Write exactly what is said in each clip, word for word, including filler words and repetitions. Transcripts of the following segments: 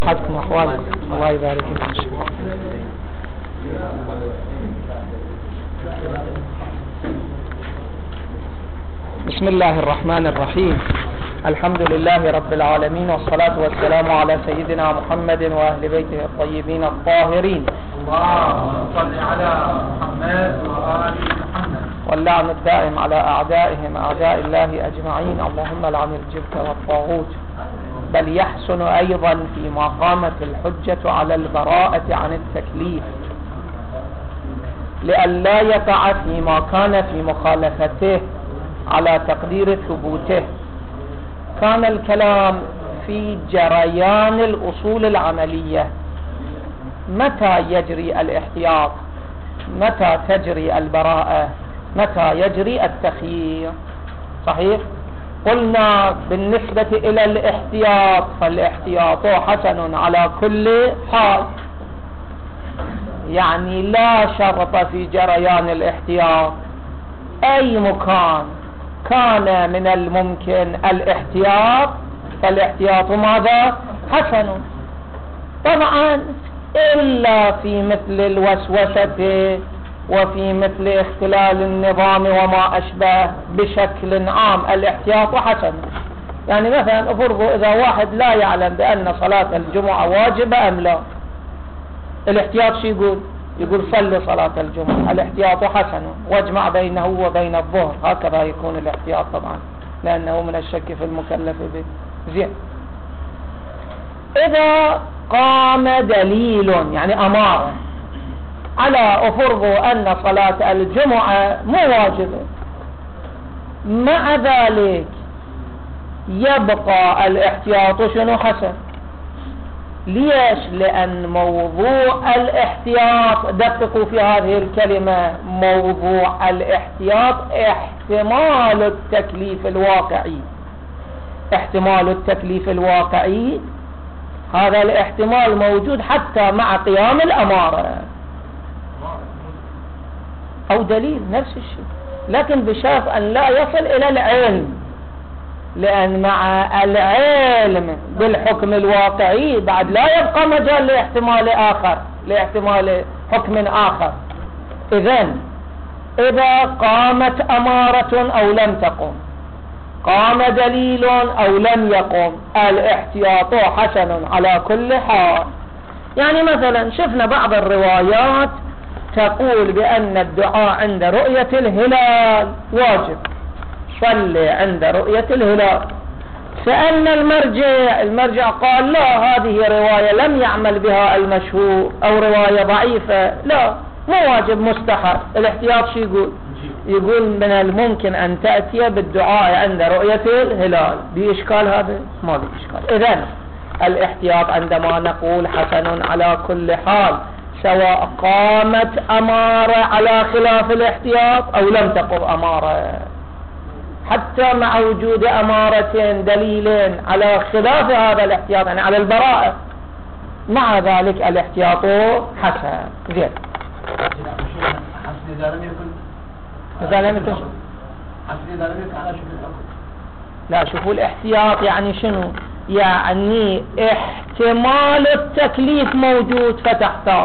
حالكم أحوالكم الله يبارك فيكم. بسم الله الرحمن الرحيم. الحمد لله رب العالمين، والصلاة والسلام على سيدنا محمد وأهل بيته الطيبين الطاهرين. اللهم صل على محمد وآل محمد. واللعن الدائم على أعدائهم أعداء الله أجمعين. اللهم لعن الجبت والطاغوت. بل يحسن أيضا فيما قامت الحجة على البراءة عن التكليف لئلا يقع فيما كان في مخالفته على تقدير ثبوته. كان الكلام في جريان الأصول العملية، متى يجري الاحتياط، متى تجري البراءة، متى يجري التخيير. صحيح؟ قلنا بالنسبة إلى الاحتياط فالاحتياط حسن على كل حال، يعني لا شرط في جريان الاحتياط. أي مكان كان من الممكن الاحتياط فالاحتياط ماذا؟ حسن. طبعا إلا في مثل الوسوسة وفي مثل اختلال النظام وما أشبه بشكل عام الاحتياط حسن. يعني مثلا افرضوا إذا واحد لا يعلم بأن صلاة الجمعة واجبة أم لا، الاحتياط شو يقول؟ يقول صلي صلاة الجمعة، الاحتياط حسن واجمع بينه وبين الظهر. هكذا يكون الاحتياط طبعا، لأنه من الشك في المكلف به. زين، إذا قام دليل يعني أمارة على أفرضوا أن صلاة الجمعة مو واجبة، مع ذلك يبقى الاحتياط شنو؟ حسن. ليش؟ لأن موضوع الاحتياط، دققوا في هذه الكلمة، موضوع الاحتياط احتمال التكليف الواقعي. احتمال التكليف الواقعي هذا الاحتمال موجود حتى مع قيام الأمارة أو دليل نفس الشيء، لكن بشرط أن لا يصل إلى العلم، لأن مع العلم بالحكم الواقعي بعد لا يبقى مجال لاحتمال آخر، لاحتمال حكم آخر. إذن إذا قامت أمارة أو لم تقم، قام دليل أو لم يقم، الاحتياط حسن على كل حال. يعني مثلا شفنا بعض الروايات تقول بأن الدعاء عند رؤية الهلال واجب، صلي عند رؤية الهلال. سألنا المرجع، المرجع قال لا، هذه رواية لم يعمل بها المشهور أو رواية ضعيفة، لا مو واجب، مستحب. الاحتياط شو يقول؟ يقول من الممكن أن تأتي بالدعاء عند رؤية الهلال. بإشكال هذا؟ ما بإشكال. إذن الاحتياط عندما نقول حسن على كل حال، سواء قامت أمارة على خلاف الاحتياط أو لم تقم أمارة، حتى مع وجود أمارتين دليلين على خلاف هذا الاحتياط، يعني على البراءة، مع ذلك الاحتياط حسن. زين، حسن إذا لم يكن إذا لم يكن حسن إذا لم يكن على شكل الأول. لا، شوفوا الاحتياط يعني شنو؟ يعني احتمال التكليف موجود فتحتاط.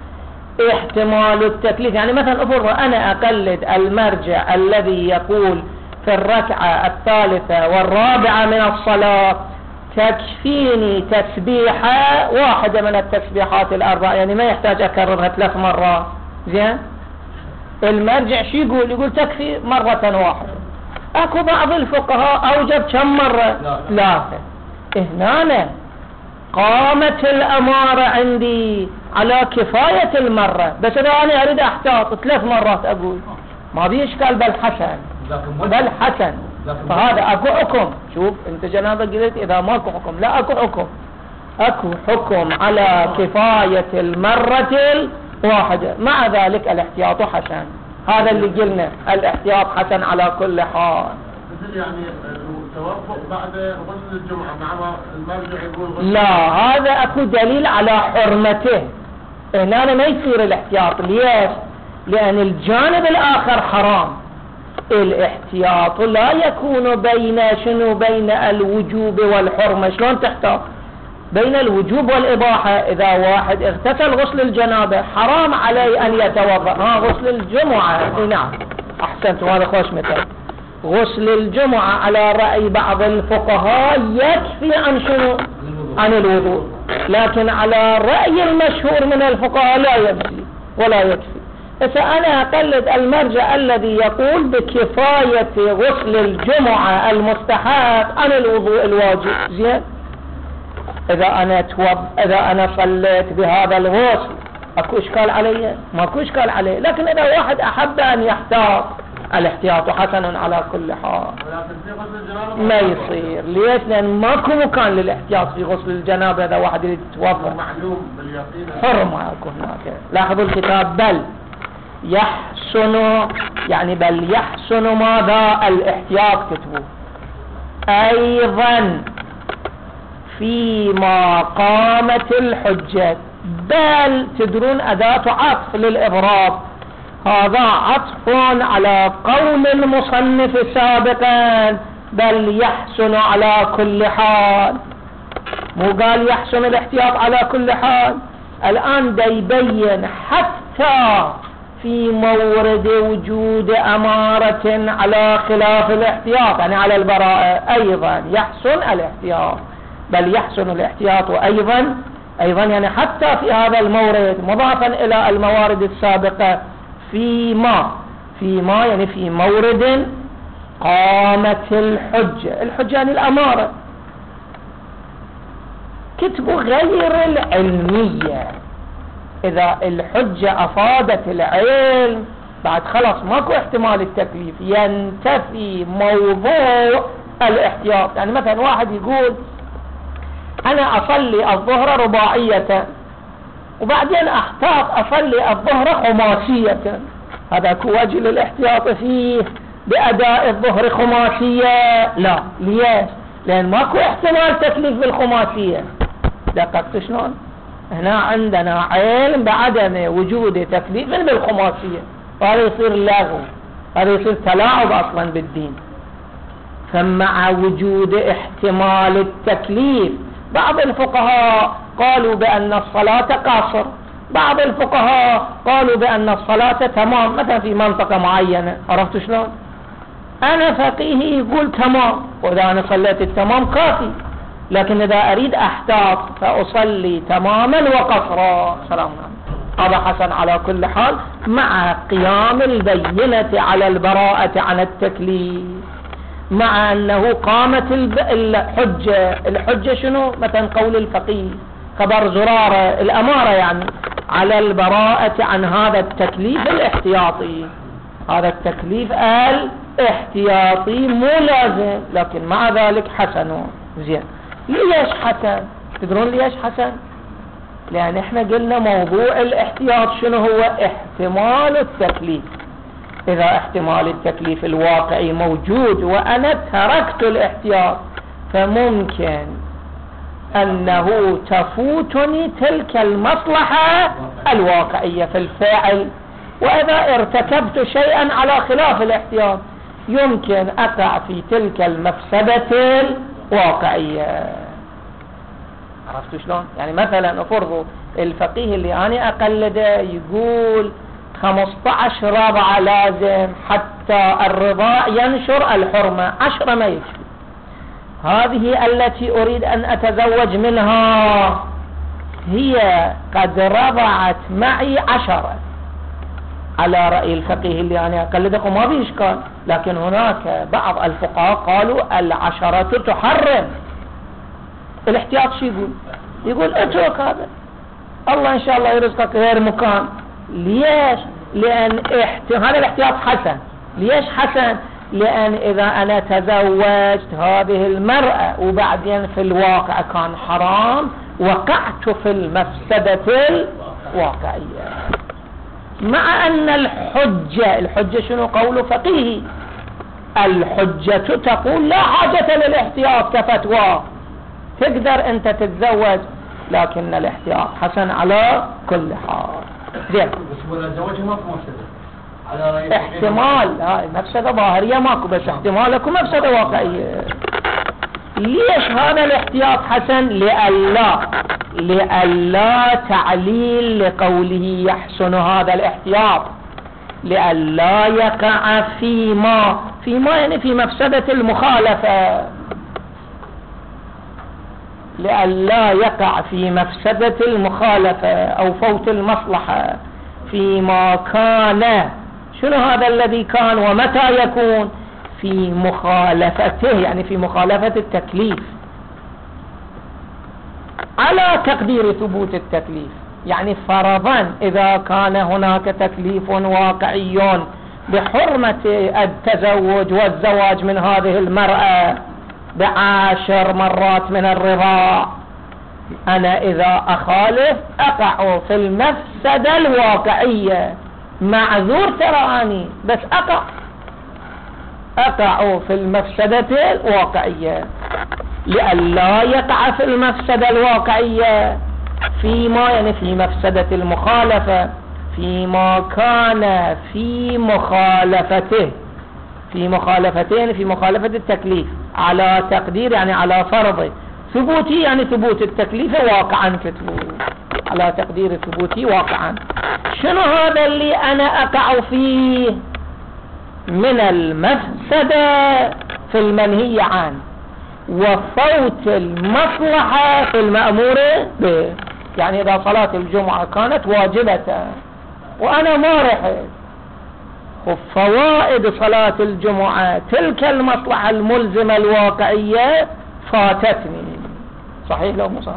احتمال التكليف يعني مثلا افرض انا اقلد المرجع الذي يقول في الركعة الثالثة والرابعة من الصلاة تكفيني تسبيحة واحدة من التسبيحات الأربعة، يعني ما يحتاج أكررها ثلاث مرات. زين، المرجع شو يقول؟ يقول تكفي مرة واحدة. اكو بعض الفقهاء اوجب كم مرة؟ ثلاثة. هنا قامت الأمارة عندي على كفاية المرة، بس إذا أنا أريد أحتاط ثلاث مرات أقول ما بي إشكال، بل حسن، بل حسن. فهذا أكو حكم. شوف أنت جنابك قلت إذا ماكو حكم، لا أكو حكم، أكو حكم على كفاية المرة الواحدة، مع ذلك الاحتياط حسن. هذا اللي قلنا، الاحتياط حسن على كل حال. يعني توقف بعد غسل الجمعة مع المرجع يقول غسل. لا، هذا اكو دليل على حرمته، هنا ما يصير الاحتياط. ليش؟ لأن الجانب الآخر حرام. الاحتياط لا يكون بين شنو؟ بين الوجوب والحرمة. شلون تحتاط؟ بين الوجوب والإباحة. إذا واحد اغتسل غسل الجنابة حرام عليه أن يتوضأ. ها غسل الجمعة، نعم أحسنت، هذا خوش مثال. غسل الجمعة على رأي بعض الفقهاء يكفي عن شنو؟ عن الوضوء، لكن على رأي المشهور من الفقهاء لا يكفي ولا يكفي. إذا أنا أقلد المرجع الذي يقول بكفاية غسل الجمعة المستحب عن الوضوء الواجب، زين. إذا أنا توض إذا أنا صليت بهذا الغسل أكو إشكال علي؟ ماكو إشكال عليه. لكن إذا واحد أحب أن يحتاط، الاحتياط حسن على كل حال، ما يصير. ليش؟ لأن ماكو مكان للاحتياط في غسل الجنابة. إذا واحد يريد يتوضأ معلوم باليقين حر ماكو هناك. لاحظوا الكتاب، بل يحسن، يعني بل يحسن ماذا؟ الاحتياط كتبوه. أيضا فيما قامت الحجة، بل تدرون أداة عطف للإبراب، هذا عطف على قول المصنف سابقا، بل يحسن على كل حال. مو قال يحسن الاحتياط على كل حال؟ الآن دا يبين حتى في مورد وجود أمارة على خلاف الاحتياط، يعني على البراءة، أيضا يحسن الاحتياط. بل يحسن الاحتياط أيضا، أيضا يعني حتى في هذا المورد مضافا إلى الموارد السابقة، فيما فيما يعني في مورد قامت الحجة. الحجة يعني الأمارة، كتبوا غير العلمية. إذا الحجة أفادت العلم بعد خلاص ماكو احتمال التكليف، ينتفي موضوع الاحتياط. يعني مثلا واحد يقول أنا أصلي الظهر رباعية وبعدين أحتاط أصلي الظهر خماسية، هذا كو وجه للاحتياط فيه بأداء الظهر خماسية؟ لا. ليش؟ لأن ماكو احتمال تكليف بالخماسية. دققت شلون؟ هنا عندنا علم بعدم وجود تكليف بالخماسية، وهذا يصير لغو، هذا يصير تلاعب أصلا بالدين. فمع وجود احتمال التكليف، بعض الفقهاء قالوا بأن الصلاة قاصر، بعض الفقهاء قالوا بأن الصلاة تمام، مثلا في منطقة معينة. عرفت شلون؟ أنا فقيه يقول تمام، وإذا أنا صليت التمام كافي، لكن إذا أريد أحتاط فأصلي تماما وقصرا. سلام هذا حسن على كل حال، مع قيام البينة على البراءة عن التكليف، مع أنه قامت الحجة. الحجة شنو؟ مثلا قول الفقيه خبر زرارة الأمارة، يعني على البراءة عن هذا التكليف الاحتياطي. هذا التكليف الاحتياطي مو لازم، لكن مع ذلك حسن. زين. ليش حسن؟ تدرون ليش حسن؟ لأن احنا قلنا موضوع الاحتياط شنو هو؟ احتمال التكليف. إذا احتمال التكليف الواقعي موجود وأنا تركت الاحتياط، فممكن أنه تفوتني تلك المصلحة الواقعية في الفعل. وإذا ارتكبت شيئا على خلاف الاحتياط يمكن أقع في تلك المفسدة الواقعية. عرفتوا شلون؟ يعني مثلا افرضوا الفقيه اللي أنا أقلده يقول خمسة عشر رابعة لازم حتى الرضاع ينشر الحرمة، عشرة ما يكفي. هذه التي أريد أن أتزوج منها هي قد رضعت معي عشرة، على رأي الفقيه اللي أنا أقلده ما في إشكال. لكن هناك بعض الفقهاء قالوا العشرة تحرم. الاحتياط شو يقول؟ يقول اترك هذا، الله إن شاء الله يرزقك غير مكان. ليش؟ لأن احت... هذا الاحتياط حسن. ليش حسن؟ لأن إذا أنا تزوجت هذه المرأة وبعدين في الواقع كان حرام، وقعت في المفسدة الواقعية. مع أن الحجة، الحجة شنو؟ قول فقيه. الحجة تقول لا حاجة للاحتياط كفتوى، تقدر أنت تتزوج، لكن الاحتياط حسن على كل حال. زين. احتمال هاي مفسدة ظاهرية ماكو، بس احتمال اكو مفسدة واقعية. ليش هذا الاحتياط حسن؟ لئلا لئلا تعليل لقوله يحسن هذا الاحتياط، لئلا يقع فيما فيما يعني في مفسدة المخالفة، لئلا يقع في مفسدة المخالفة أو فوت المصلحة فيما كان. شنو هذا الذي كان ومتى يكون؟ في مخالفته، يعني في مخالفة التكليف على تقدير ثبوت التكليف. يعني فرضا إذا كان هناك تكليف واقعي بحرمة التزوج والزواج من هذه المرأة بعشر مرات من الرضاع، أنا إذا أخالف أقع في المفسدة الواقعية، معذور تراني بس أقع أقع في المفسدة الواقعية. لئلا يقع في المفسدة الواقعية فيما يعني في مفسدة المخالفة فيما كان في مخالفته في مخالفته يعني في مخالفة التكليف على تقدير يعني على فرض ثبوتي، يعني ثبوت التكليف واقعا كتبه على تقدير ثبوتي واقعا. شنو هذا اللي أنا أقع فيه من المفسدة في المنهي عنه وفوت المصلحة في المأمور به؟ يعني إذا صلاة الجمعة كانت واجبة وأنا ما رحت، فوائد صلاة الجمعة تلك المصلحة الملزمة الواقعية فاتتني، صحيح لو مو صحيح؟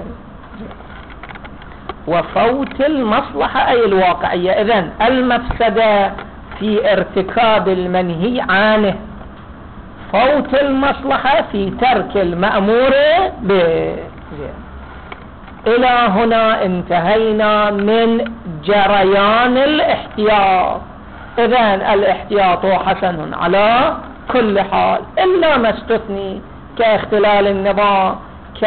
وفوت المصلحة أي الواقعية. إذن المفسدة في ارتكاب المنهي عنه، فوت المصلحة في ترك المأمور به. إلى هنا انتهينا من جريان الاحتياط. إذن الاحتياط حسن على كل حال إلا ما استثني كاختلال النظام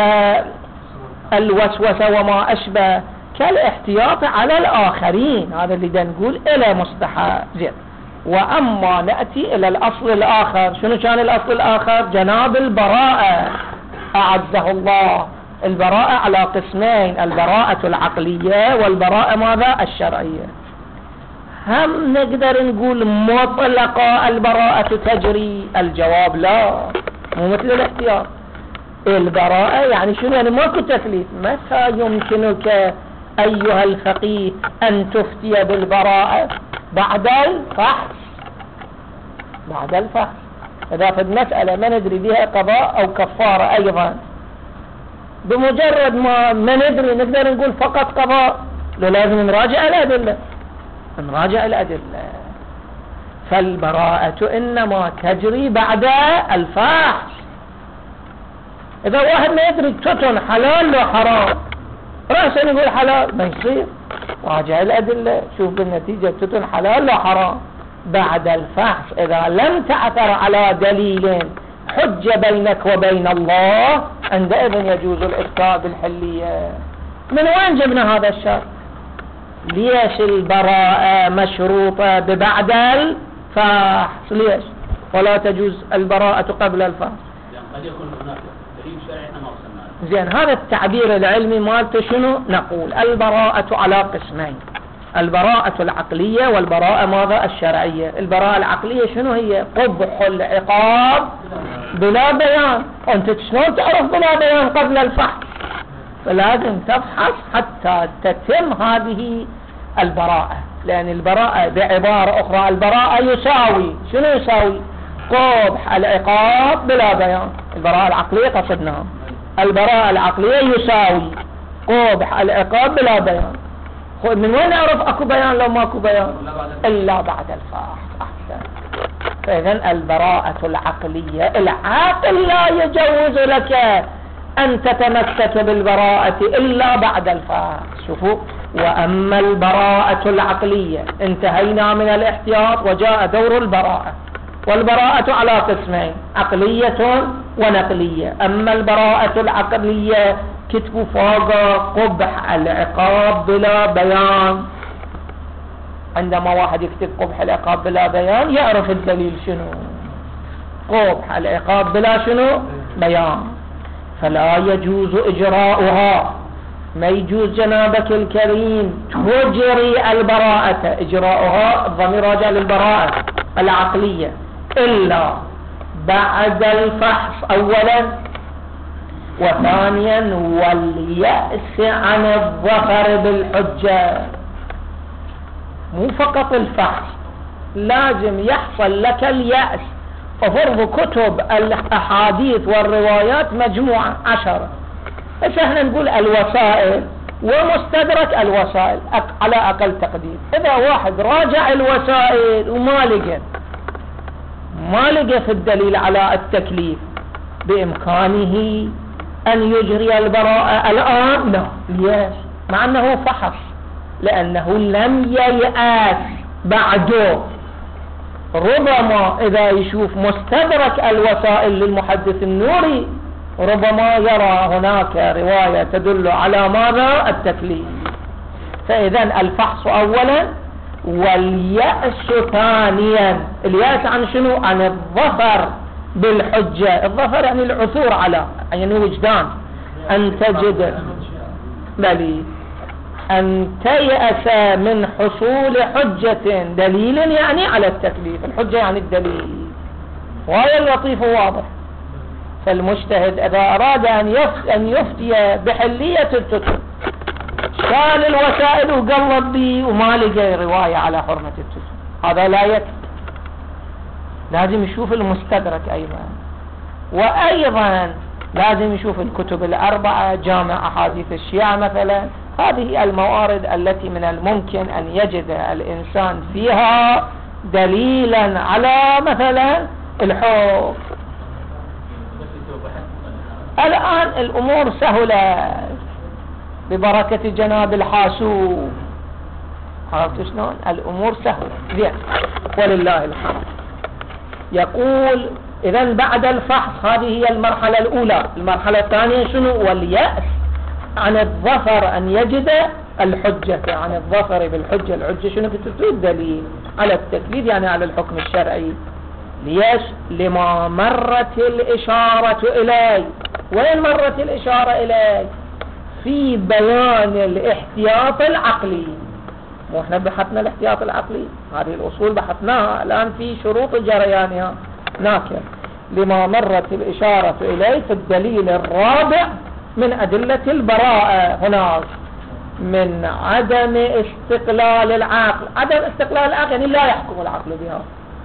كالوسوسة وما أشبه، كالاحتياط على الآخرين، هذا اللي نقول إلى مستحب. زين. وأما نأتي إلى الأصل الآخر. شنو كان الأصل الآخر؟ جناب البراءة أعزه الله. البراءة على قسمين، البراءة العقلية والبراءة ماذا؟ الشرعية. هم نقدر نقول مطلقة البراءة تجري؟ الجواب لا، مو مثل الاحتياط. البراءة يعني شنو؟ يعني ماكو تكليف. متى يمكنك أيها الفقيه أن تفتي بالبراءة؟ بعد الفحص. بعد الفحص إذا في المسألة ما ندري بها قضاء أو كفارة أيضا، بمجرد ما ما ندري نقدر نقول فقط قضاء، لو لازم نراجع الأدلة نراجع الأدلة. فالبراءة إنما تجري بعد الفحص. إذا واحد ما يدري تتن حلال لو حرام، رأسا يقول حلال، ما يصير. راجع الأدلة شوف بالنتيجة تتن حلال لو حرام. بعد الفحص إذا لم تعثر على دليل حجة بينك وبين الله، عندئذ يجوز الإفتاء بالحلية. من وين جبنا هذا الشرط؟ ليش البراءة مشروطة ببعد الفحص؟ ليش ولا تجوز البراءة قبل الفحص؟ قد يكون هناك دليل شرعي ما وصلنا. زين، هذا التعبير العلمي مالته شنو؟ نقول البراءة على قسمين، البراءة العقلية والبراءة ماذا؟ الشرعية. البراءة العقلية شنو هي؟ قبح العقاب بلا بيان. وانت شلون تعرف بلا بيان قبل الفحص؟ فلازم تفحص حتى تتم هذه البراءة. لأن البراءة بعبارة أخرى البراءة يساوي شنو؟ يساوي قبح العقاب بلا بيان. البراءة العقلية قصدناها. البراءة العقلية يساوي قبح العقاب بلا بيان. من وين نعرف اكو بيان لو ماكو بيان؟ الا بعد الفحص. احسن. فاذا البراءة العقلية، العاقل لا يجوز لك ان تتمسك بالبراءة الا بعد الفحص. شوفوا، واما البراءة العقلية انتهينا من الاحتياط وجاء دور البراءة. والبراءة على قسمين، عقلية ونقلية. اما البراءة العقلية كتبوا فوق قبح العقاب بلا بيان. عندما واحد يكتب قبح العقاب بلا بيان يعرف الدليل شنو؟ قبح العقاب بلا شنو؟ بيان. فلا يجوز إجراؤها. ما يجوز جنابك الكريم تجري البراءة، إجراؤها الضمير راجع للبراءة العقلية، إلا بعد الفحص أولا، وثانيا واليأس عن الظفر بالحجة. مو فقط الفحص، لازم يحصل لك اليأس. ففرض كتب الأحاديث والروايات مجموعة عشرة، بس احنا نقول الوسائل ومستدرك الوسائل على أقل تقدير. إذا واحد راجع الوسائل وما لقى ما لقى في الدليل على التكليف، بإمكانه أن يجري البراءة الآن؟ لا، ليش؟ مع أنه فحص، لأنه لم ييأس بعده. ربما إذا يشوف مستدرك الوسائل للمحدث النوري ربما يرى هناك رواية تدل على ماذا؟ التكليف. فإذا الفحص أولا واليأس ثانيا. اليأس عن شنو؟ عن الظفر بالحجة. الظفر يعني العثور على، يعني وجدان، أن تجد بلي أن تيأس من حصول حجة دليل يعني على التكليف. الحجة يعني الدليل، وهي اللطيف واضح. فالمجتهد إذا أراد أن يفتي بحلية الكتب شال الوسائل وقلب بي وما لقى رواية على حرمة الكتب، هذا لا يكفي، لازم يشوف المستدرك أيضا. وأيضا لازم يشوف الكتب الأربعة، جامع أحاديث الشيعة مثلا. هذه الموارد التي من الممكن أن يجد الإنسان فيها دليلا على مثلا الحكم. الآن الأمور سهلة ببركة جناب الحاسوب، عرفت شلون؟ الأمور سهلة زين ولله الحمد. يقول إذن بعد الفحص، هذه هي المرحلة الأولى. المرحلة الثانية شنو؟ واليأس عن الظفر، أن يجد الحجة، عن الظفر بالحجة. الحجة شنو؟ تريد دليل على التكليف، يعني على الحكم الشرعي. ليش؟ لما مرت الإشارة إليه. وين مرت الإشارة إليه؟ في بيان الاحتياط العقلي. مو احنا بحثنا الاحتياط العقلي، هذه الأصول بحثناها، الآن في شروط جريانها ناكر. لما مرت الإشارة إليه في الدليل الرابع من أدلة البراءة هناك، من عدم استقلال العقل. عدم استقلال العقل يعني لا يحكم العقل بها.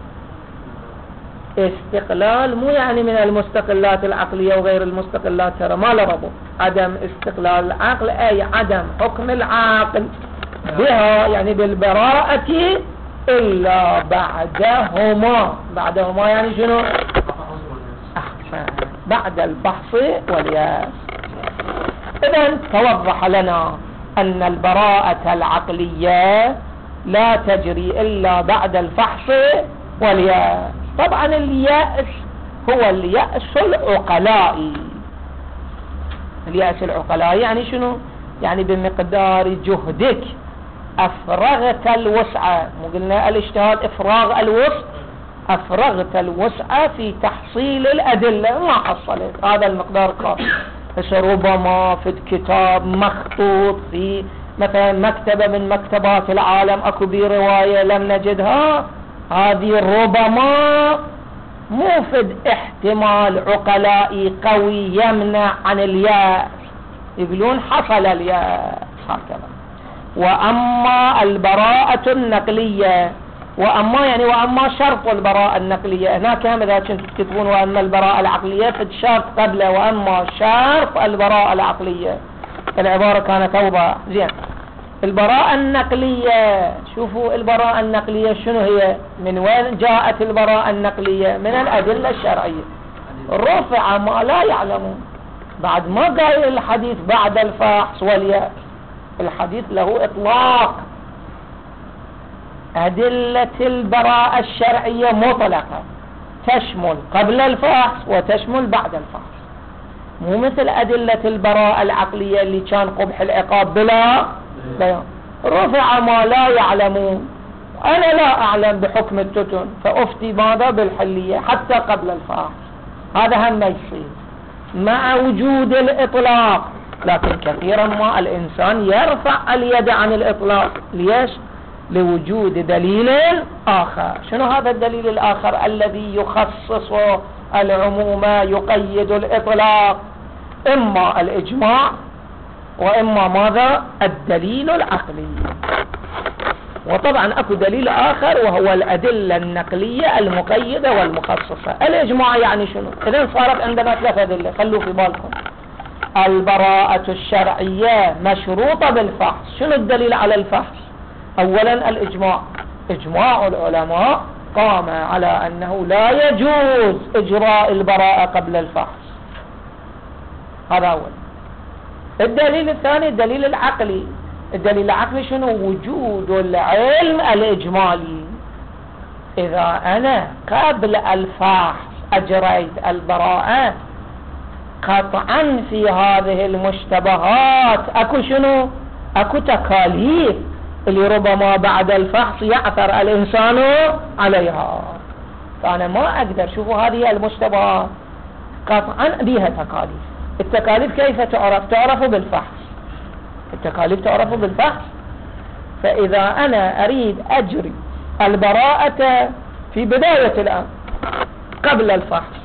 استقلال مو يعني من المستقلات العقلية وغير المستقلات، ترى ما له ربط. عدم استقلال العقل أي عدم حكم العقل بها، يعني بالبراءة، إلا بعدهما. بعدهما يعني شنو؟ أحسن، بعد البحث والياس. إذن توضح لنا أن البراءة العقلية لا تجري إلا بعد الفحص والياس. طبعا اليأس هو اليأس العقلائي. اليأس العقلائي يعني شنو؟ يعني بمقدار جهدك أفرغت الوسع، مو قلنا الاجتهاد إفراغ الوسع، أفرغت الوسع في تحصيل الأدلة، ما حصلت هذا المقدار كافي. بس ربما في الكتاب مخطوط في مثلا مكتبة من مكتبات العالم أكو بي رواية لم نجدها، هذه ربما موفد احتمال عقلائي قوي يمنع عن الياس، يقولون حصل الياس هكذا. وأما البراءة النقلية، وأما يعني وأما شرط البراءة النقلية، هناك هم إذا كنتم تكتبون وأما البراءة العقلية فالشرط قبله وأما شرط البراءة العقلية، العبارة كانت أوضح. زين، البراءة النقلية، شوفوا البراءة النقلية شنو هي؟ من وين جاءت البراءة النقلية؟ من الأدلة الشرعية. رفع ما لا يعلمون، بعد ما قال الحديث بعد الفحص والياس، الحديث له إطلاق. أدلة البراءة الشرعية مطلقة، تشمل قبل الفحص وتشمل بعد الفحص، مو مثل أدلة البراءة العقلية اللي كان قبح العقاب بلا بيان. رفع ما لا يعلمون، أنا لا أعلم بحكم التتن فأفتي ماذا؟ بالحلية حتى قبل الفحص، هذا هم ما يصير. مع وجود الإطلاق. لكن كثيرا ما الإنسان يرفع اليد عن الإطلاق. ليش؟ لوجود دليل آخر. شنو هذا الدليل الآخر الذي يخصص العموم يقيد الإطلاق؟ إما الإجماع وإما ماذا؟ الدليل العقلي. وطبعا أكو دليل آخر وهو الأدلة النقلية المقيدة والمخصصة. الإجماع يعني شنو؟ إذن صارت عندنا ثلاثة أدلة، خلوا في بالكم. البراءة الشرعية مشروطة بالفحص. شنو الدليل على الفحص؟ أولا الإجماع. إجماع العلماء قام على أنه لا يجوز إجراء البراءة قبل الفحص. هذا أول. الدليل الثاني الدليل العقلي. الدليل العقلي شنو؟ وجود العلم الإجمالي. إذا أنا قبل الفحص أجريت البراءة قطعا في هذه المشتبهات أكو شنو؟ أكو تكاليف اللي ربما بعد الفحص يعثر الإنسان عليها. فأنا ما أقدر. شوفوا هذه المشتبهات قطعا بها تكاليف. التكاليف كيف تعرف؟ تعرف بالفحص. التكاليف تعرف بالفحص. فإذا أنا أريد أجري البراءة في بداية الأمر قبل الفحص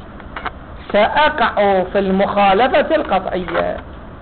سأقع في المخالفة القطعية.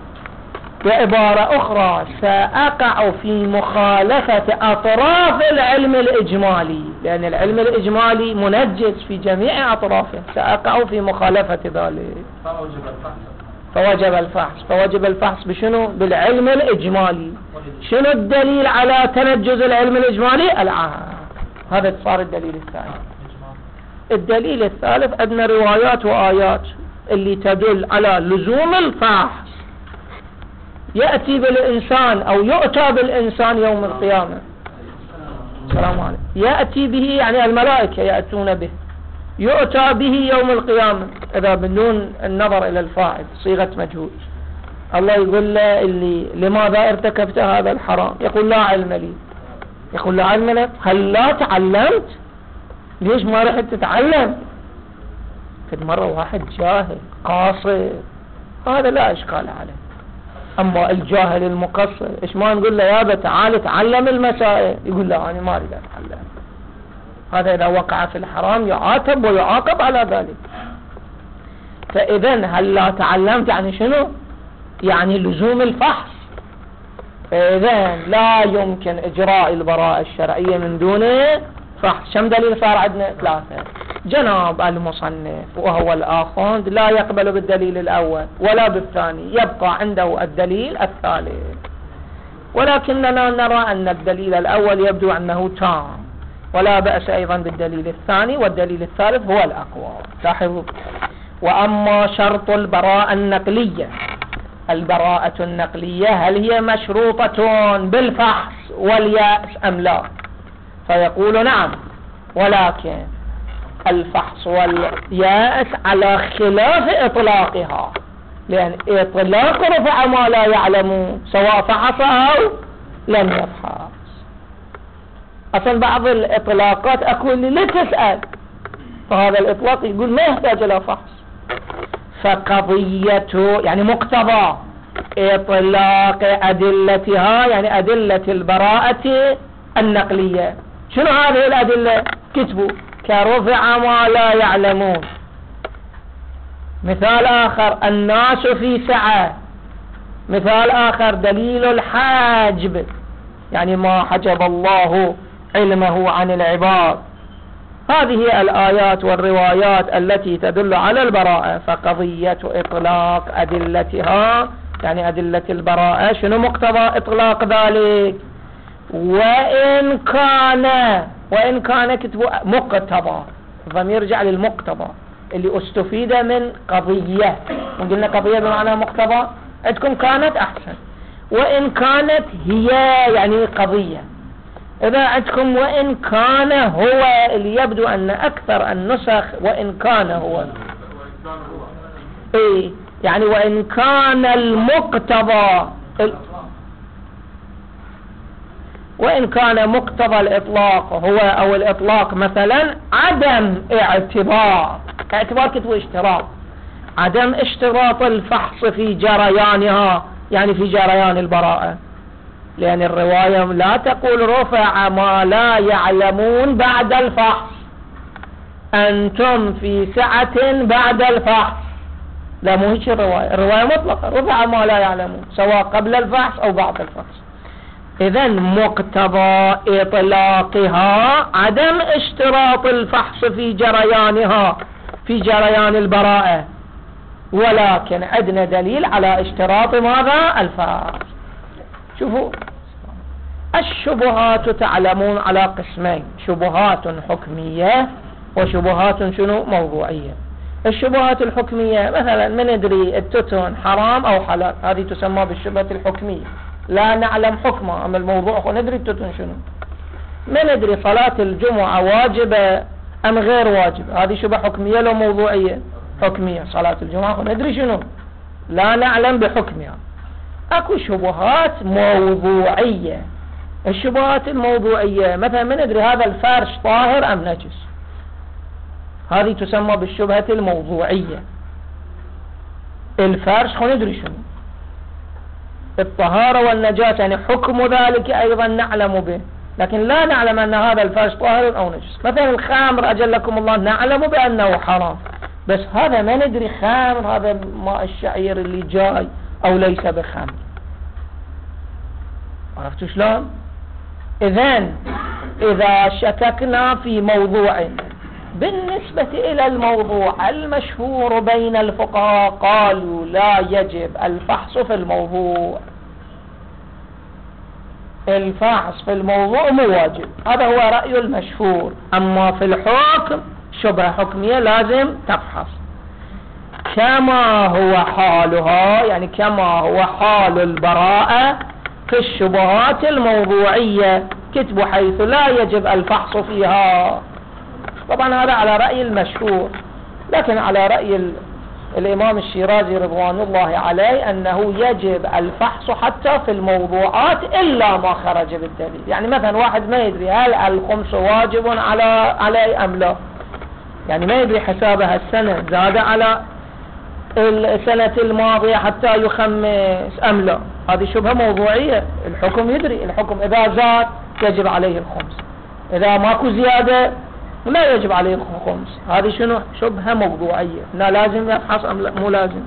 بعبارة أخرى سأقع في مخالفة أطراف العلم الإجمالي، لأن العلم الإجمالي منجز في جميع أطرافه. سأقع في مخالفة ذلك فوجب الفحص. فوجب الفحص. فوجب الفحص بشنو؟ بالعلم الإجمالي. شنو الدليل على تنجز العلم الإجمالي؟ العهد. هذا صار الدليل الثاني. الدليل الثالث عندنا روايات وآيات اللي تدل على لزوم الفحص. يأتي بالإنسان أو يؤتى بالإنسان يوم القيامة. السلام عليكم. يأتي به يعني الملائكة يأتون به. يؤتى به يوم القيامة إذا بدون النظر إلى الفاعل صيغة مجهول. الله يقول له اللي لماذا ارتكبت هذا الحرام؟ يقول لا علم لي. يقول لا علم لك؟ هل لا تعلمت؟ ليش ما رحت تتعلم؟ في مرة واحد جاهل قاصر هذا لا إشكال عليه. أما الجاهل المقصر إيش ما نقول له يابا تعال تعلم المسائل؟ يقول لا أنا ما أريد أتعلم. هذا إذا وقع في الحرام يعاتب ويعاقب على ذلك. فإذن هل لا تعلمت يعني شنو؟ يعني لزوم الفحص. فإذن لا يمكن إجراء البراءة الشرعية من دون فحص. كم دليل صار عندنا؟ ثلاثة. جناب المصنف وهو الآخوند لا يقبل بالدليل الأول ولا بالثاني، يبقى عنده الدليل الثالث. ولكننا نرى أن الدليل الأول يبدو أنه تام، ولا بأس أيضا بالدليل الثاني، والدليل الثالث هو الأقوى. لاحظوا. وأما شرط البراءة النقلية، البراءة النقلية هل هي مشروطة بالفحص واليأس أم لا؟ فيقول نعم، ولكن الفحص واليأس على خلاف إطلاقها، لأن إطلاق رفع ما لا يعلمون سواء فحص أو لم يفحص. أصلا بعض الإطلاقات أقول لي لا تسأل، فهذا الإطلاق يقول ما يحتاج إلى فحص. فقضيته يعني مقتضى إطلاق أدلتها يعني أدلة البراءة النقلية. شنو هذه الأدلة؟ كتبوا كرفع ما لا يعلمون. مثال آخر الناس في سعة. مثال آخر دليل الحاجب يعني ما حجب الله علمه عن العباد. هذه الآيات والروايات التي تدل على البراءة. فقضية إطلاق أدلتها يعني أدلة البراءة شنو مقتضى إطلاق ذلك؟ وإن كان وإن كان كتبوا مقتضى، الضمير يرجع للمقتضى اللي استفيد من قضية. وقلنا قضية بمعنى مقتضى، عندكم كانت أحسن. وإن كانت هي يعني قضية. إذا عندكم وإن كان هو اللي يبدو أن أكثر النسخ وإن كان هو إيه يعني وإن كان المقتضى وإن كان مقتضى الإطلاق هو أو الإطلاق مثلا عدم اعتبار. اعتبار كتبوا اشتراط. عدم اشتراط الفحص في جريانها، يعني في جريان البراءة، لأن الرواية لا تقول رفع ما لا يعلمون بعد الفحص، أنتم في سعة بعد الفحص. لا، مو هيك الرواية، الرواية مطلقة رفع ما لا يعلمون سواء قبل الفحص أو بعد الفحص. إذن مقتضى إطلاقها عدم اشتراط الفحص في جريانها في جريان البراءة، ولكن عندنا دليل على اشتراط ماذا؟ الفحص. شوفوا، الشبهات تعلمون على قسمين: شبهات حكمية وشبهات شنو؟ موضوعية. الشبهات الحكمية مثلا من ندري التتن حرام أو حلال، هذه تسمى بالشبهة الحكمية، لا نعلم حكمه. أما الموضوع وندري التتن شنو. من ندري صلاة الجمعة واجبة أم غير واجبة، هذه شبهة حكمية لو موضوعية؟ حكمية. صلاة الجمعة ندري شنو، لا نعلم بحكمها. اكو شبهات موضوعية. الشبهات الموضوعية مثلا من ندري هذا الفرش طاهر أم نجس، هذه تسمى بالشبهة الموضوعية. الفرش خو ندري شنو الطهارة والنجاسة، يعني حكم ذلك أيضا نعلم به، لكن لا نعلم أن هذا الفرش طاهر أو نجس. مثلا الخمر أجلكم الله نعلم بأنه حرام، بس هذا ما ندري خمر هذا ماء الشعير اللي جاي أو ليس بخمر. عرفتوا شلون؟ إذن إذا شككنا في موضوع بالنسبة إلى الموضوع المشهور بين الفقهاء قالوا لا يجب الفحص في الموضوع، الفحص في الموضوع مو واجب، هذا هو رأي المشهور. أما في الحكم شبهة حكمية لازم تفحص، كما هو حالها، يعني كما هو حال البراءة في الشبهات الموضوعية كتب حيث لا يجب الفحص فيها. طبعا هذا على رأي المشهور، لكن على رأي ال... الإمام الشيرازي رضوان الله عليه أنه يجب الفحص حتى في الموضوعات إلا ما خرج بالدليل. يعني مثلا واحد ما يدري هل الخمس واجب على عليه أم لا، يعني ما يدري حسابها السنة زاد على السنة الماضية حتى يخمس أم لا، هذه شبهة موضوعية. الحكم يدري، الحكم إذا زاد يجب عليه الخمس، إذا ماكو زيادة لا يجب عليه الخمس. هذه شنو؟ شبهة موضوعية. لا لازم يفحص أم لا؟ مو لازم.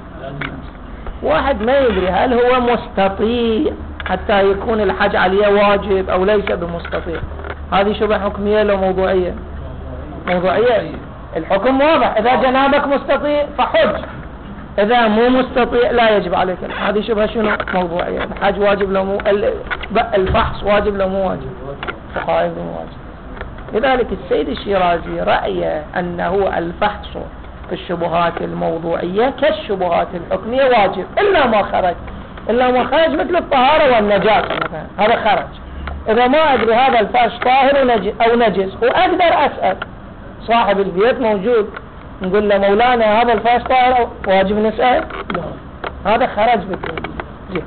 واحد ما يدري هل هو مستطيع حتى يكون الحج عليه واجب أو ليس بمستطيع، هذه شبهة حكمية لو موضوعية؟ موضوعية. الحكم واضح، إذا جنابك مستطيع فحج، إذا مو مستطيع لا يجب عليك. هذه شبهة شنو؟ موضوعية. الحج واجب لو مو، الفحص واجب لو مو واجب، فقائد مو واجب. لذلك السيد الشيرازي رأيه أنه الفحص في الشبهات الموضوعية كالشبهات الحكمية واجب إلا ما خرج، إلا ما خرج مثل الطهارة والنجاسة مثلا، هذا خرج. إذا ما أدري هذا الفرش طاهر أو نجس وأقدر أسأل صاحب البيت موجود، نقول له مولانا هذا الفرش طاهر واجب نسأل؟ هذا خرج بالدليل.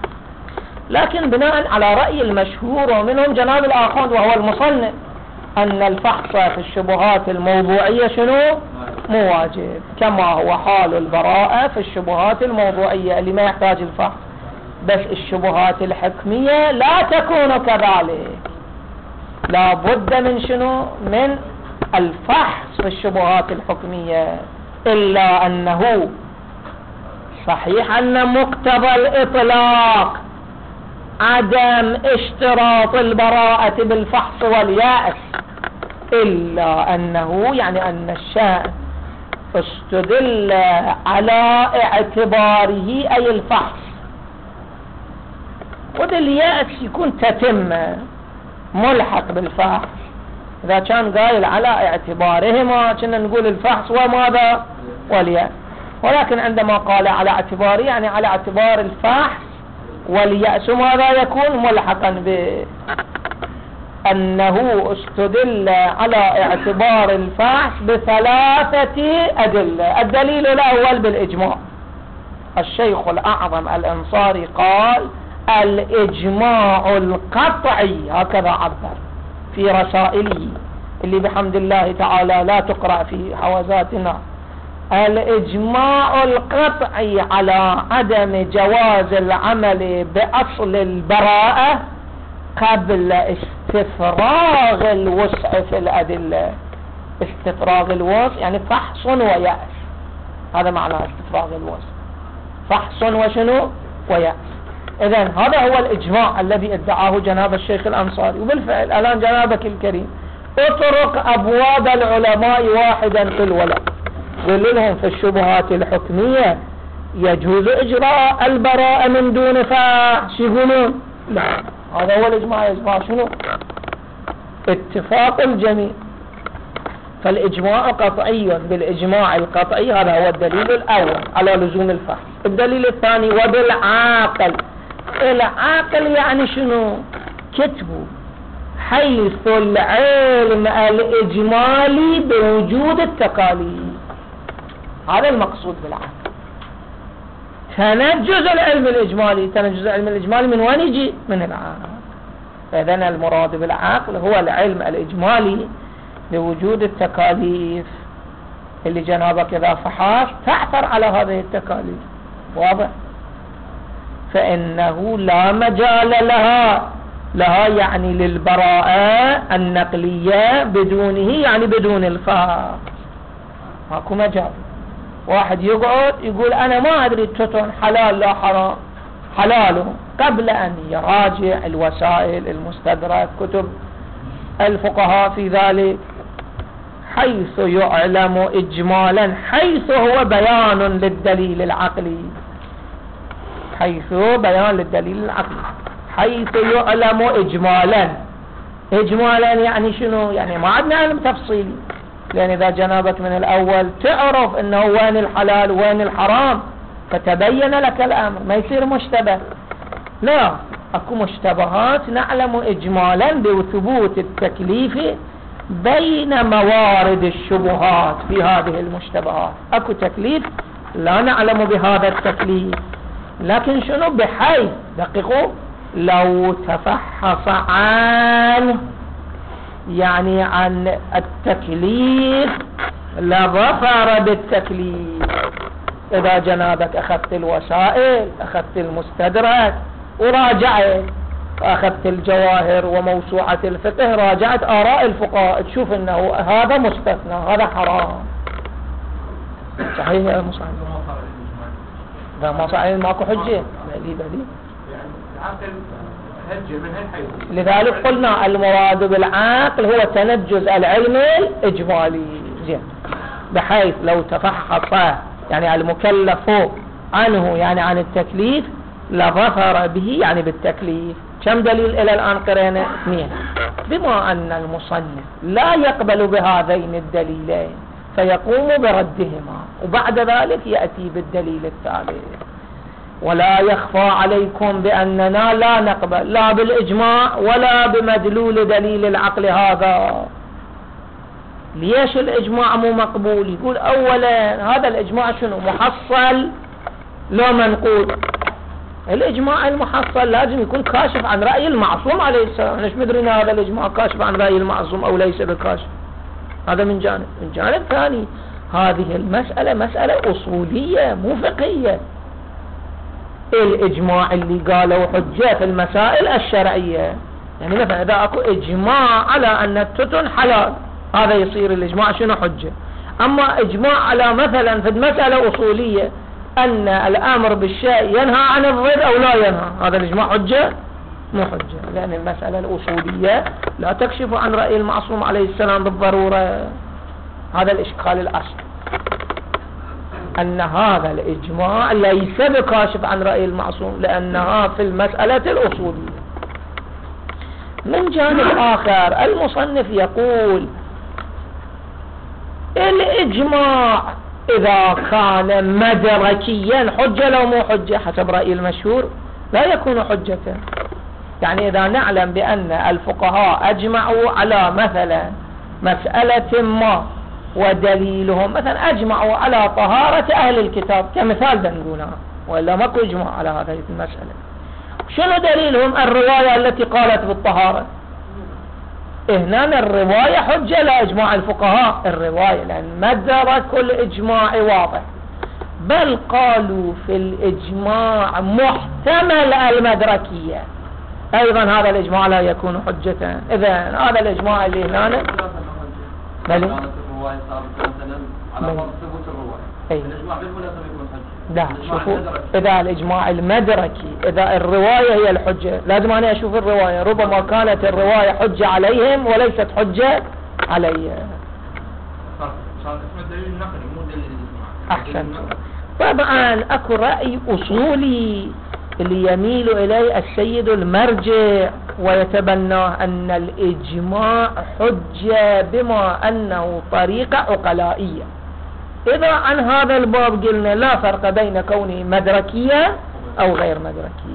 لكن بناء على رأي المشهور ومنهم جناب الآخوند وهو المصنف أن الفحص في الشبهات الموضوعية شنو؟ مو واجب، كما هو حال البراءة في الشبهات الموضوعية اللي ما يحتاج الفحص. بس الشبهات الحكمية لا تكون كذلك، لا بد من شنو؟ من الفحص في الشبهات الحكمية، إلا أنه صحيح أن مقتضى الإطلاق عدم اشتراط البراءة بالفحص واليأس، إلا أنه يعني أن الشأن استدل على اعتباره أي الفحص، وذا اليأس يكون تتمة ملحق بالفحص. إذا كان قايل على اعتبارهما كنا نقول الفحص وماذا؟ واليأس، ولكن عندما قال على اعتباره يعني على اعتبار الفحص واليأس، ماذا يكون؟ ملحقا بأنه استدل على اعتبار الفحص بثلاثة أدلة. الدليل الأول بالإجماع، الشيخ الأعظم الأنصاري قال الإجماع القطعي، هكذا عبر في رسائله اللي بحمد الله تعالى لا تقرأ في حوزاتنا، الإجماع القطعي على عدم جواز العمل بأصل البراءة قبل استفراغ الوسع في الأدلة. استفراغ الوسع يعني فحص ويأس، هذا معنى استفراغ الوسع، فحص وشنو ويأس. إذن هذا هو الإجماع الذي ادعاه جناب الشيخ الأنصاري. وبالفعل الآن جنابك الكريم اترك أبواب العلماء واحدا في الولاء، قل لهم في الشبهات الحكمية يجوز إجراء البراءة من دون فحص، يقولون لا، هذا هو الإجماع. إجماع شنو؟ اتفاق الجميع. فالإجماع قطعي، بالإجماع القطعي هذا هو الدليل الأول على لزوم الفحص. الدليل الثاني وبالعاقل. العاقل يعني شنو؟ كتبوا حيث العلم الإجمالي بوجود التقاليد، هذا المقصود بالعقل. تنجز العلم الإجمالي، تنجز العلم الإجمالي من وين يجي؟ من العقل. فإذن المراد بالعقل هو العلم الإجمالي بوجود التكاليف اللي جنابك إذا فحص تعثر على هذه التكاليف، واضح؟ فإنه لا مجال لها لها يعني للبراءة النقلية بدونه، يعني بدون الفحص ماكو مجال. واحد يقعد يقول أنا ما أدري التتن حلال لا حرام، حلاله قبل أن يراجع الوسائل المستدرك كتب الفقهاء في ذلك، حيث يعلم إجمالا، حيث هو بيان للدليل العقلي، حيث بيان للدليل العقلي، حيث يعلم إجمالا. إجمالا يعني شنو؟ يعني ما عندنا علم تفصيلي، لأن إذا جنابك من الأول تعرف أنه وين الحلال وين الحرام فتبين لك الأمر، ما يصير مشتبه. لا، أكو مشتبهات نعلم إجمالا بثبوت التكليف بين موارد الشبهات في هذه المشتبهات. أكو تكليف لا نعلم بهذا التكليف، لكن شنو؟ بحيث دقيقوا لو تفحص عنه، يعني عن التكليف لظفر بالتكليف. إذا جنابك أخذت الوسائل، أخذت المستدرك وراجعت، أخذت الجواهر وموسوعة الفقه، راجعت آراء الفقهاء، تشوف أنه هذا مستثنى، هذا حرام. صحيح يا مصعب؟ لا ما صحيح، ماكو حجة. بلي بلي لذلك قلنا المراد بالعقل هو تنجز العلم الإجمالي، زين، بحيث لو تفحص يعني المكلف عنه يعني عن التكليف لظفر به يعني بالتكليف. كم دليل إلى الآن قرينا؟ اثنين. بما أن المصنف لا يقبل بهذين الدليلين فيقوم بردهما، وبعد ذلك يأتي بالدليل الثالث. ولا يخفى عليكم بأننا لا نقبل لا بالإجماع ولا بمدلول دليل العقل هذا. ليش الإجماع مو مقبول؟ يقول أولا هذا الإجماع شنو؟ محصل لو منقول. الإجماع المحصل لازم يكون كاشف عن رأي المعصوم عليه السلام. ليش مدري هذا الإجماع كاشف عن رأي المعصوم أو ليس بكاشف؟ هذا من جانب. من جانب ثاني هذه المسألة مسألة أصولية مو فقهية. الإجماع اللي قالوا حجة في المسائل الشرعية، يعني مثلا إذا أكو إجماع على أن التتن حلال، هذا يصير الإجماع شنو؟ حجة. أما إجماع على مثلا في المسألة أصولية أن الأمر بالشيء ينهى عن الضد أو لا ينهى، هذا الإجماع حجة؟ مو حجة، لأن المسألة الأصولية لا تكشف عن رأي المعصوم عليه السلام بالضرورة. هذا الإشكال الأصل، أن هذا الإجماع ليس بكاشف عن رأي المعصوم لأنها في المسألة الأصولية. من جانب آخر المصنف يقول الإجماع إذا كان مدركيا حجة لو مو حجة حسب رأي المشهور لا يكون حجة. يعني إذا نعلم بأن الفقهاء أجمعوا على مثلا مسألة ما ودليلهم مثلا أجمعوا على طهارة أهل الكتاب كمثال بنقولها، وإلا ما كو إجماع على هذه المسألة، شنو دليلهم؟ الرواية التي قالت بالطهارة، هنا الرواية حجة لا إجماع الفقهاء الرواية، لأن مدرك الإجماع واضح. بل قالوا في الإجماع محتمل المدركية، أيضا هذا الإجماع لا يكون حجة. إذا هذا الإجماع اللي هنا بل كانت الرواية ثابتة مثلا على فرض ثبوت الرواية. أي. الإجماع بالمناسبة يكون حجة. لا شوفوا، إذا الإجماع المدركي، إذا الرواية هي الحجة، لازم أنا أشوف الرواية. ربما كانت الرواية حجة عليهم وليست حجة علي. صار اسمه دليل النقل مو دليل الإجماع. أحسنت. طبعا أكو رأي أصولي اللي يميل إليه السيد المرجع ويتبناه أن الإجماع حجة بما أنه طريقة عقلائية. إذا عن هذا الباب قلنا لا فرق بين كونه مدركية أو غير مدركي.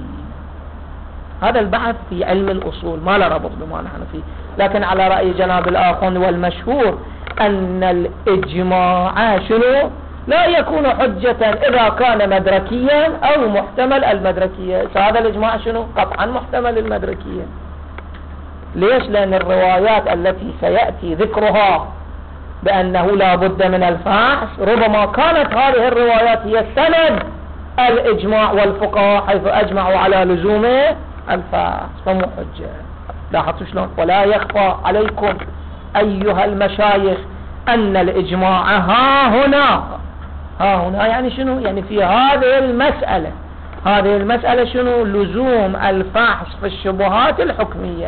هذا البحث في علم الأصول ما له ربط بما نحن فيه، لكن على رأي جناب الآخوان والمشهور أن الإجماع شنو لا يكون حجة إذا كان مدركيا أو محتمل المدركية. هذا الإجماع شنو قطعا محتمل المدركية. ليش؟ لأن الروايات التي سيأتي ذكرها بأنه لا بد من الفحص ربما كانت هذه الروايات هي السند الإجماع والفقهاء حيث أجمعوا على لزوم الفحص، فمو حجة. لاحظتوا شلون؟ ولا يخفى عليكم أيها المشايخ أن الإجماع ها هنا ها هنا يعني شنو؟ يعني في هذه المسألة هذه المسألة شنو؟ لزوم الفحص في الشبهات الحكمية.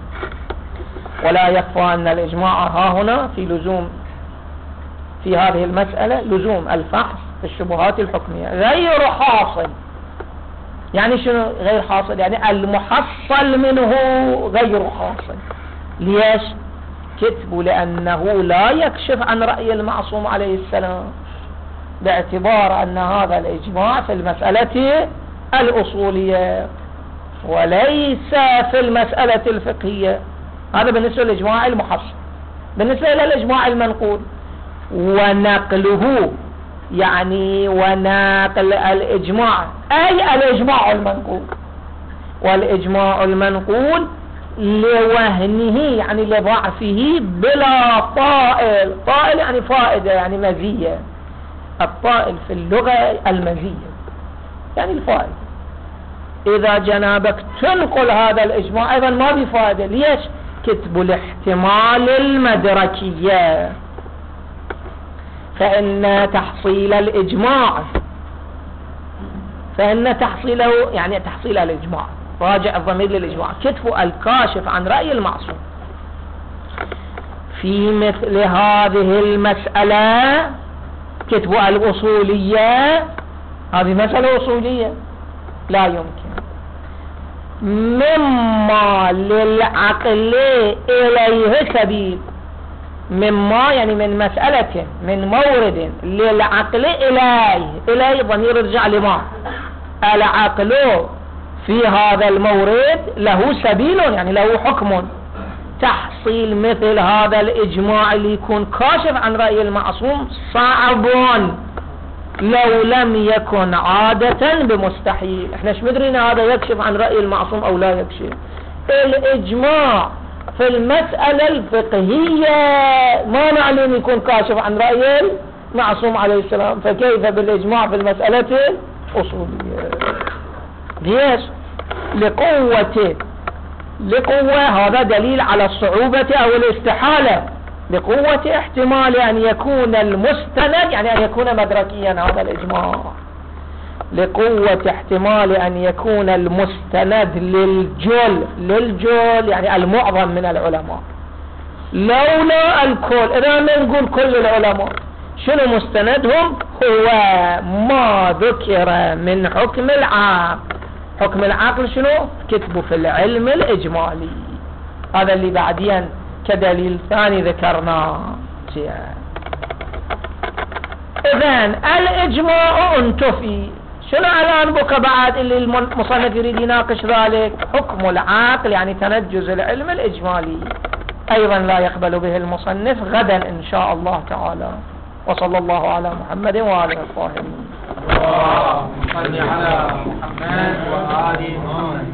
ولا يخفى أن الإجماع ها هنا في لزوم في هذه المسألة لزوم الفحص في الشبهات الحكمية غير حاصل. يعني شنو غير حاصل؟ يعني المحصل منه غير حاصل. ليش؟ كتبوا لأنه لا يكشف عن رأي المعصوم عليه السلام، باعتبار أن هذا الإجماع في المسألة الأصولية وليس في المسألة الفقهية. هذا بالنسبة للإجماع المحصل. بالنسبة إلى الإجماع المنقول ونقله، يعني ونقل الإجماع أي الإجماع المنقول، والإجماع المنقول لوهنه يعني لضعفه بلا طائل. طائل يعني فائدة، يعني مزية. الطائل في اللغة المزية يعني الفائدة. إذا جنابك تنقل هذا الإجماع أيضا ما بفائدة. ليش؟ كتب الاحتمال المدركية. فإن تحصيل الإجماع فإن تحصيله يعني تحصيل الإجماع راجع الضمير للإجماع كتب الكاشف عن رأي المعصوم في مثل هذه المسألة كتب الأصولية. هذه مسألة أصولية لا يمكن مما للعقل إليه سبيل. مما يعني من مسألة من مورد للعقل إليه. إليه ضمير يرجع لما العقل في هذا المورد له سبيل يعني له حكم. تحصيل مثل هذا الإجماع اللي يكون كاشف عن رأي المعصوم صعب لو لم يكن عادة بمستحيل. احنا ايش مدرين هذا يكشف عن رأي المعصوم او لا يكشف. الإجماع في المسألة الفقهية ما معلوم يكون كاشف عن رأي المعصوم عليه السلام، فكيف بالإجماع في المسألة الأصولية؟ ليش؟ لقوة لقوة هذا دليل على الصعوبة أو الاستحالة. لقوة احتمال أن يكون المستند يعني أن يكون مدركيا هذا الإجماع. لقوة احتمال أن يكون المستند للجل للجل يعني المعظم من العلماء. لولا الكل، إذا ما نقول كل العلماء شنو مستندهم؟ هو ما ذكر من حكم العقل. حكم العقل شنو؟ كتبوا في العلم الإجمالي. هذا اللي بعدين كدليل ثاني ذكرناه. إذن الإجماع انتفي. شنو الآن بك بعد اللي المصنف يريد يناقش ذلك؟ حكم العقل يعني تنجز العلم الإجمالي أيضا لا يقبل به المصنف غدا إن شاء الله تعالى. وصلى الله على محمد وآله الطاهرين. اللهم صل على محمد وآل محمد.